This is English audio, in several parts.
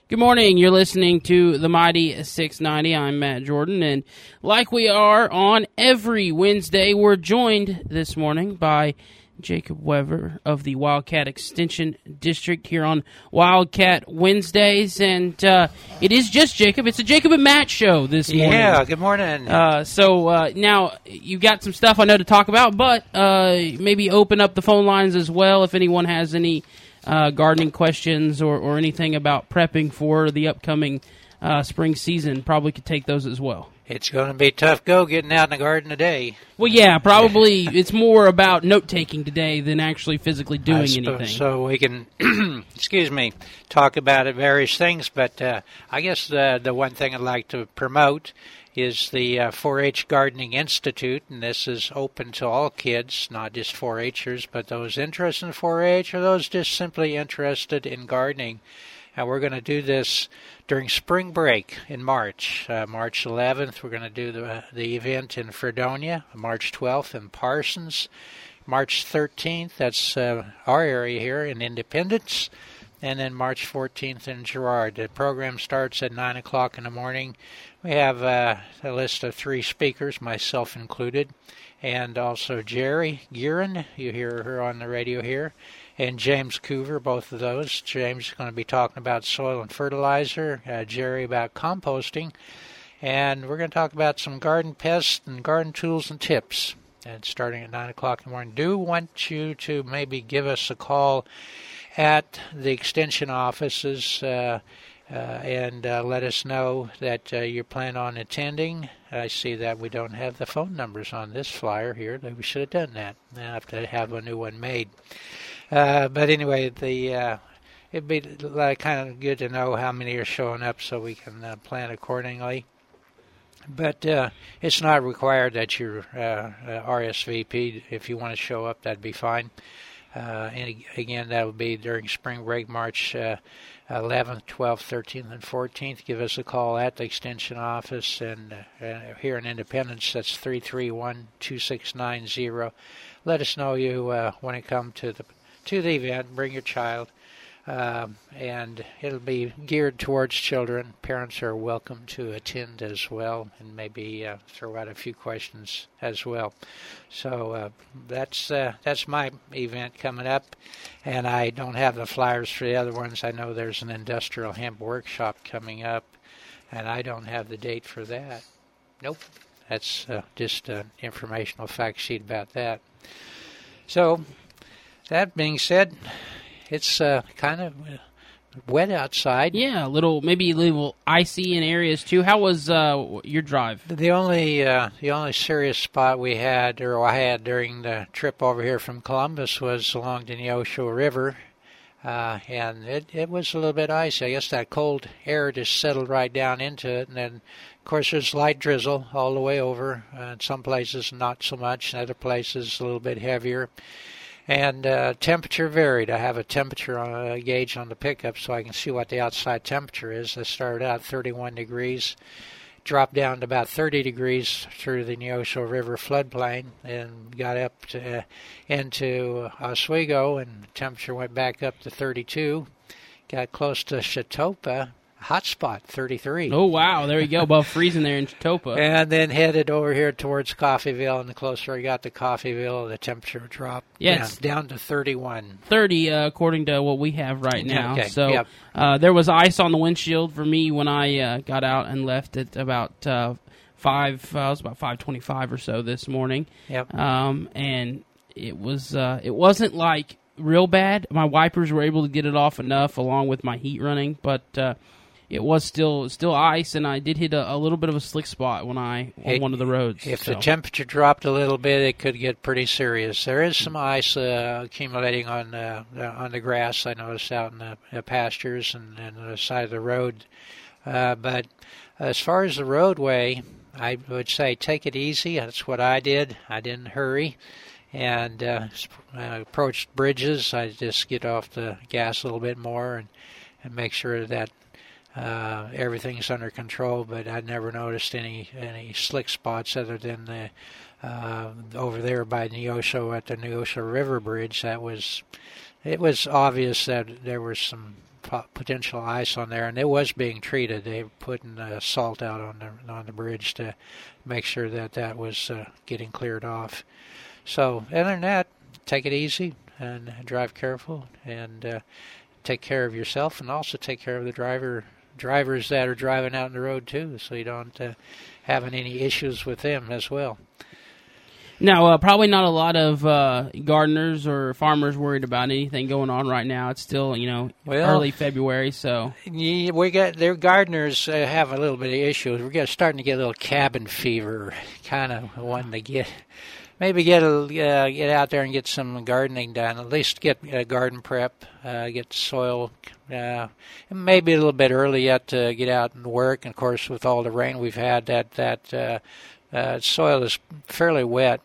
Good morning. You're listening to the Mighty 690. I'm Matt Jordan, and like we are on every Wednesday, we're joined this morning by Jacob Weber of the Wildcat Extension District here on Wildcat Wednesdays, and it is just Jacob. It's a Jacob and Matt show this morning. Yeah, good morning. So now you've got some stuff I know to talk about, but maybe open up the phone lines as well if anyone has any gardening questions or anything about prepping for the upcoming spring season. Probably could take those as well. It's going to be a tough go getting out in the garden today. Well, yeah, probably it's more about note-taking today than actually physically doing anything. So we can, talk about various things, but I guess the one thing I'd like to promote is the 4-H Gardening Institute, and this is open to all kids, not just 4-Hers, but those interested in 4-H or those just simply interested in gardening. And we're going to do this during spring break in March. March 11th, we're going to do the event in Fredonia. March 12th in Parsons. March 13th, that's our area here in Independence. And then March 14th in Girard. The program starts at 9 o'clock in the morning. We have a list of 3 speakers, myself included, and also Jerry Gearin. You hear her on the radio here. And James Coover, both of those. James is going to be talking about soil and fertilizer, Jerry about composting, and we're going to talk about some garden pests and garden tools and tips. And starting at 9 o'clock in the morning. Do want you to maybe give us a call at the extension offices and let us know that you plan on attending. I see that we don't have the phone numbers on this flyer here. We should have done that. I have to have a new one made. But anyway, it'd be kind of good to know how many are showing up so we can plan accordingly. But it's not required that you're RSVP'd. If you want to show up, that'd be fine. And again, that will be during spring break, March 11th, 12th, 13th, and 14th. Give us a call at the Extension office. And here in Independence, that's 331-2690. Let us know you want to come to the event. Bring your child. And it'll be geared towards children. Parents are welcome to attend as well and maybe throw out a few questions as well. So that's my event coming up, and I don't have the flyers for the other ones. I know there's an industrial hemp workshop coming up, and I don't have the date for that. Nope. That's just an informational fact sheet about that. So that being said, it's kind of wet outside. Yeah, maybe a little icy in areas too. How was your drive? The only serious spot I had during the trip over here from Columbus was along the Neosho River, and it was a little bit icy. I guess that cold air just settled right down into it, and then of course there's light drizzle all the way over. In some places not so much, in other places a little bit heavier. And temperature varied. I have a temperature gauge on the pickup so I can see what the outside temperature is. I started out 31 degrees, dropped down to about 30 degrees through the Neosho River floodplain, and got up into Oswego, and the temperature went back up to 32. Got close to Chetopa, hot spot, 33. Oh, wow. There you go. Above freezing there in Chetopa. And then headed over here towards Coffeyville, and the closer I got to Coffeyville, the temperature dropped down to 31. 30, according to what we have right now. Okay. So yep. There was ice on the windshield for me when I got out and left at about it was about 5:25 or so this morning. Yep. And it wasn't like real bad. My wipers were able to get it off enough along with my heat running, but it was still ice, and I did hit a little bit of a slick spot on one of the roads. If the temperature dropped a little bit, it could get pretty serious. There is some ice accumulating on the grass, I noticed, out in the pastures and the side of the road. But as far as the roadway, I would say take it easy. That's what I did. I didn't hurry. And approached bridges. I just get off the gas a little bit more and make sure that everything's under control, but I never noticed any slick spots other than the over there by Neosho at the Neosho River Bridge. It was obvious that there were some potential ice on there, and it was being treated. They were putting salt out on the bridge to make sure that was getting cleared off. So other than that, take it easy and drive careful, and take care of yourself, and also take care of the drivers that are driving out on the road too, so you don't having any issues with them as well. Now, probably not a lot of gardeners or farmers worried about anything going on right now. It's still, early February, so. Yeah, their gardeners have a little bit of issues. We're starting to get a little cabin fever, kind of wanting to get out there and get some gardening done. At least get garden prep, get soil. Maybe a little bit early yet to get out and work. And of course, with all the rain we've had, that soil is fairly wet.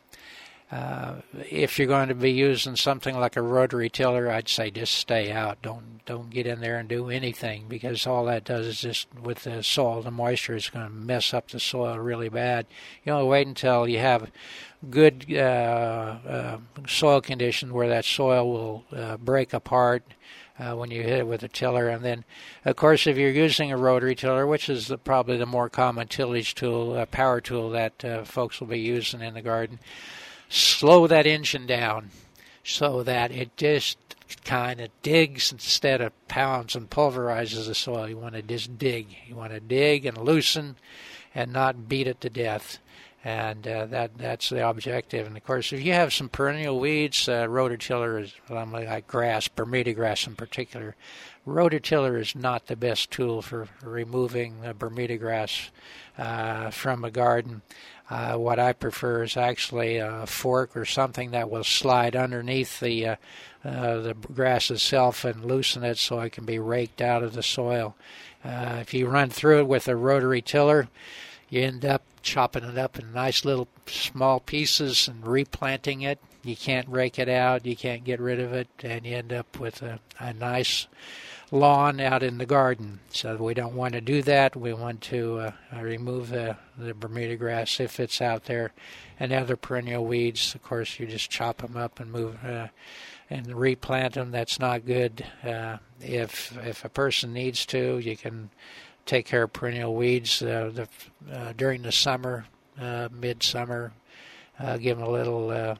If you're going to be using something like a rotary tiller, I'd say just stay out. Don't get in there and do anything, because all that does is just, with the soil, the moisture is going to mess up the soil really bad. You only wait until you have good soil conditions where that soil will break apart when you hit it with a tiller. And then, of course, if you're using a rotary tiller, which is probably the more common tillage tool, power tool that folks will be using in the garden, slow that engine down so that it just kind of digs instead of pounds and pulverizes the soil. You want to just dig. You want to dig and loosen and not beat it to death. And that's the objective. And, of course, if you have some perennial weeds, rototiller is like grass, Bermuda grass in particular. Rototiller is not the best tool for removing Bermuda grass from a garden. What I prefer is actually a fork or something that will slide underneath the grass itself and loosen it so it can be raked out of the soil. If you run through it with a rotary tiller, you end up chopping it up in nice little small pieces and replanting it. You can't rake it out, you can't get rid of it, and you end up with a nice lawn out in the garden. So we don't want to do that. We want to remove the Bermuda grass if it's out there, and other perennial weeds. Of course, you just chop them up and move and replant them. That's not good. If a person needs to, you can take care of perennial weeds during the summer, midsummer. Give them a little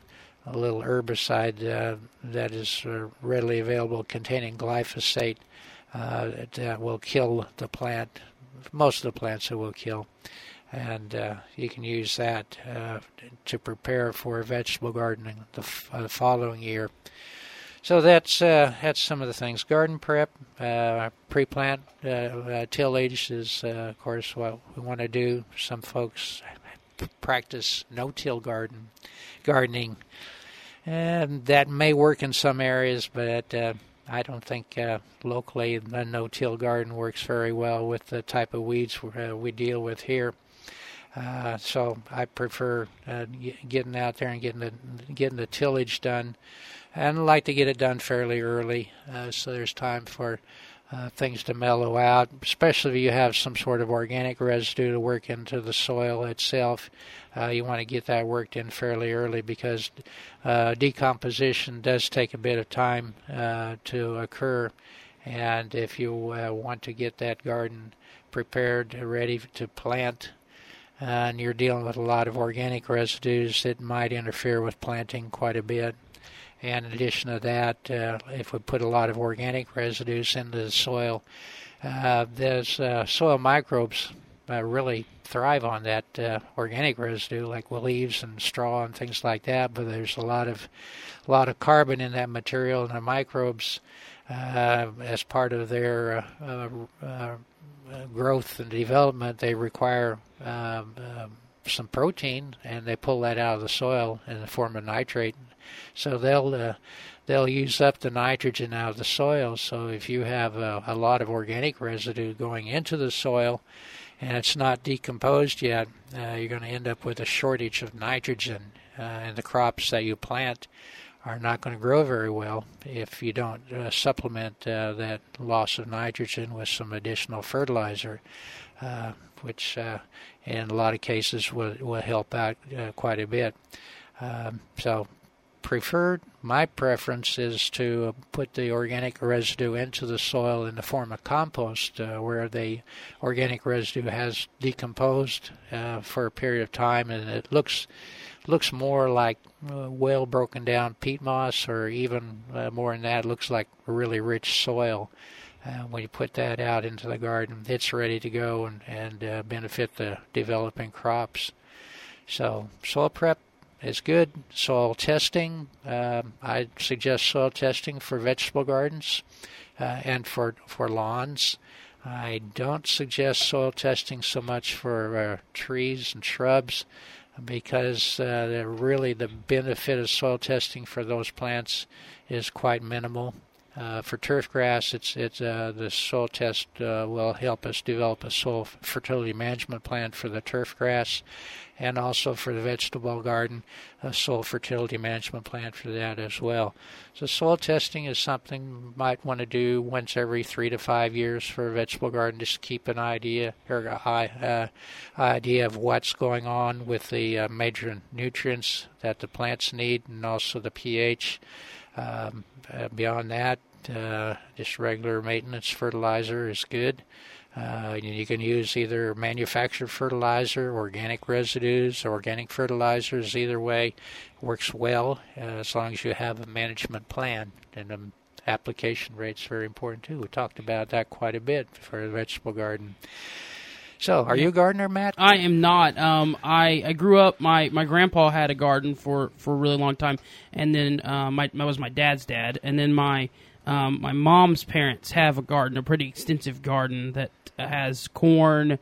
herbicide that is readily available containing glyphosate that will kill the plant. Most of the plants it will kill. And you can use that to prepare for vegetable gardening the following year. So that's some of the things. Garden prep, pre-plant tillage is, of course, what we want to do. Some folks practice no-till gardening. And that may work in some areas, but I don't think locally a no-till garden works very well with the type of weeds we deal with here. So I prefer getting out there and getting the tillage done, and I like to get it done fairly early, so there's time for things to mellow out, especially if you have some sort of organic residue to work into the soil itself. You want to get that worked in fairly early, because decomposition does take a bit of time to occur, and if you want to get that garden prepared, ready to plant, and you're dealing with a lot of organic residues, it might interfere with planting quite a bit. And in addition to that, if we put a lot of organic residues into the soil, there's soil microbes really thrive on that organic residue, like leaves and straw and things like that. But there's a lot of carbon in that material, and the microbes, as part of their growth and development, they require some protein, and they pull that out of the soil in the form of nitrate. So they'll use up the nitrogen out of the soil. So if you have a lot of organic residue going into the soil and it's not decomposed yet, you're going to end up with a shortage of nitrogen, and the crops that you plant are not going to grow very well if you don't supplement that loss of nitrogen with some additional fertilizer, which in a lot of cases will help out quite a bit. So My preference is to put the organic residue into the soil in the form of compost, where the organic residue has decomposed for a period of time, and it looks more like well broken down peat moss, or even more than that, it looks like really rich soil. When you put that out into the garden, it's ready to go and benefit the developing crops. So soil prep is good. Soil testing, I suggest soil testing for vegetable gardens and for lawns. I don't suggest soil testing so much for trees and shrubs, because really the benefit of soil testing for those plants is quite minimal. For turf grass, the soil test will help us develop a soil fertility management plan for the turf grass, and also for the vegetable garden, a soil fertility management plan for that as well. So soil testing is something you might want to do once every 3 to 5 years for a vegetable garden, just to keep an idea of what's going on with the major nutrients that the plants need, and also the pH. Beyond that, just regular maintenance fertilizer is good. You can use either manufactured fertilizer, organic residues, organic fertilizers. Either way works well, as long as you have a management plan. And the application rate's very important too. We talked about that quite a bit for the vegetable garden. So, are you a gardener, Matt? I am not. I grew up. My grandpa had a garden for a really long time, and then was my dad's dad, and then my mom's parents have a garden, a pretty extensive garden that has corn,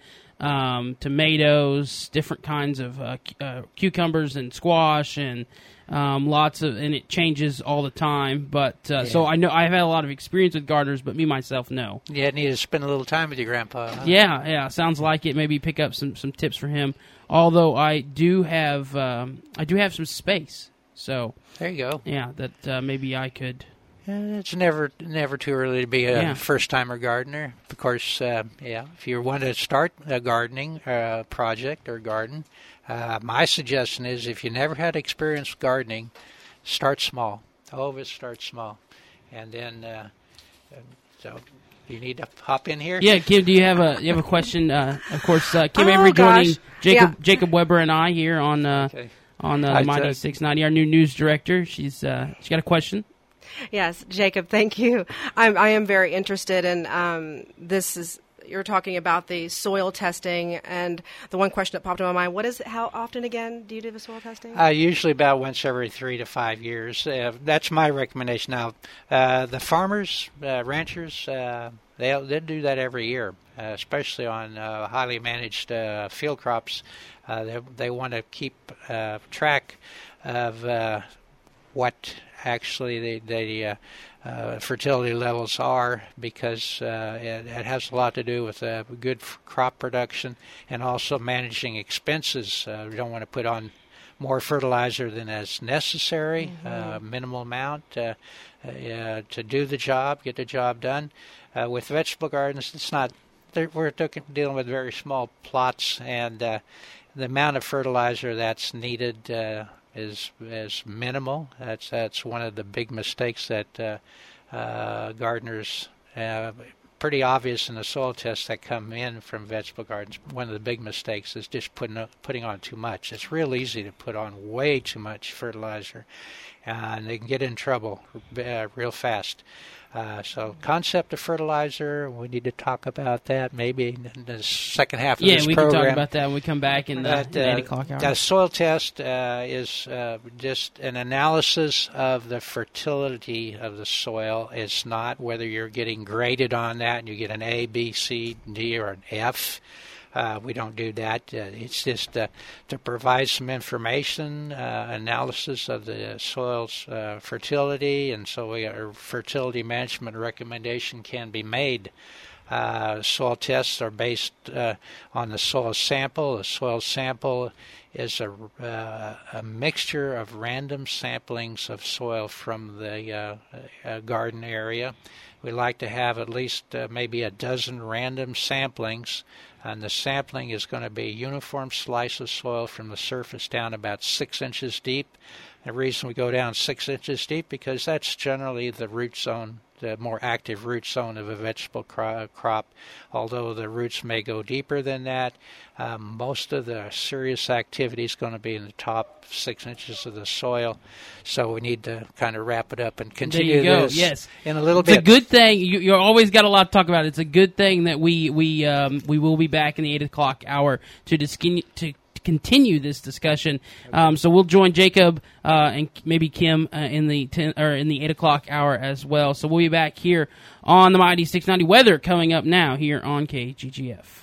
tomatoes, different kinds of cucumbers and squash, and and it changes all the time. But so I know I've had a lot of experience with gardeners, but me myself, no. Yeah, need to spend a little time with your grandpa. Huh? Yeah, sounds like it. Maybe pick up some tips for him. Although I do have some space, so there you go. Yeah, that maybe I could. It's never too early to be a first-timer gardener. Of course, if you want to start a gardening project or garden, my suggestion is, if you never had experience with gardening, start small. Always start small. And then, so you need to hop in here? Yeah, Kim, do you have a question? Of course, Kim Avery joining Jacob Weber and I here on the Mighty 690, our new news director. She's got a question. Yes, Jacob, thank you. I am very interested in you're talking about the soil testing, and the one question that popped in my mind, how often again do you do the soil testing? Usually about once every 3 to 5 years. That's my recommendation. Now, the farmers, ranchers, they'll do that every year, especially on highly managed field crops. They want to keep track of what actually the fertility levels are, because it has a lot to do with good crop production, and also managing expenses. We don't want to put on more fertilizer than is necessary, minimal amount to do the job, get the job done. With vegetable gardens, it's not. We're dealing with very small plots, and the amount of fertilizer that's needed is minimal. That's one of the big mistakes that gardeners pretty obvious in the soil tests that come in from vegetable gardens. One of the big mistakes is just putting on too much. It's real easy to put on way too much fertilizer, and they can get in trouble real fast. So concept of fertilizer, we need to talk about that maybe in the second half of this program. Yeah, we can talk about that when we come back in the 8 o'clock hour. The soil test is just an analysis of the fertility of the soil. It's not whether you're getting graded on that and you get an A, B, C, D, or an F. We don't do that. It's just to provide some information, analysis of the soil's fertility, and so a fertility management recommendation can be made. Soil tests are based on the soil sample. A soil sample is a mixture of random samplings of soil from the garden area. We like to have at least maybe a dozen random samplings, and the sampling is going to be a uniform slice of soil from the surface down about 6 inches deep. The reason we go down 6 inches deep, because that's generally the root zone, the more active root zone of a vegetable crop. Although the roots may go deeper than that, most of the serious activity is going to be in the top 6 inches of the soil. So we need to kind of wrap it up and continue this in a little bit. It's a good thing. You always got a lot to talk about. It's a good thing that we will be back in the 8 o'clock hour to continue this discussion. So we'll join Jacob and maybe Kim in the 8 o'clock hour as well. So we'll be back here on the Mighty 690. Weather coming up now here on KGGF.